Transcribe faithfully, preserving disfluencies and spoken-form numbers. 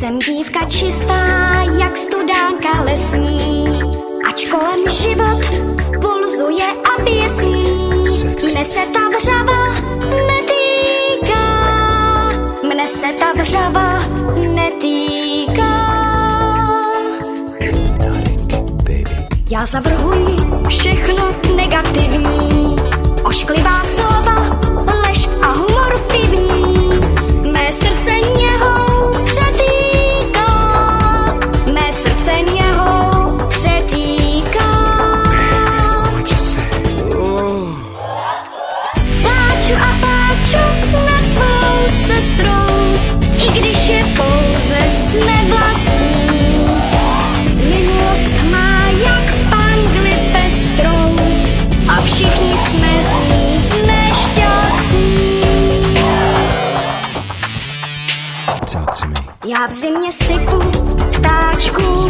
Jsem dívka čistá, jak studánka lesní, ač kolem život pulzuje a běsní. Mne se ta vřava netýká, mne se ta vřava netýká. Já zavrhuji všechno negativní, ošklivá slova, lež a humor pivní. Mé srdce něhou přetýká, mé srdce něhou přetýká. Pláču a pláču nad svou sestrou, i když je pouze nevlastní. Minulost má jak pangli pestrou a všichni jsme z ní nešťastní. Já v zimě sypu ptáčku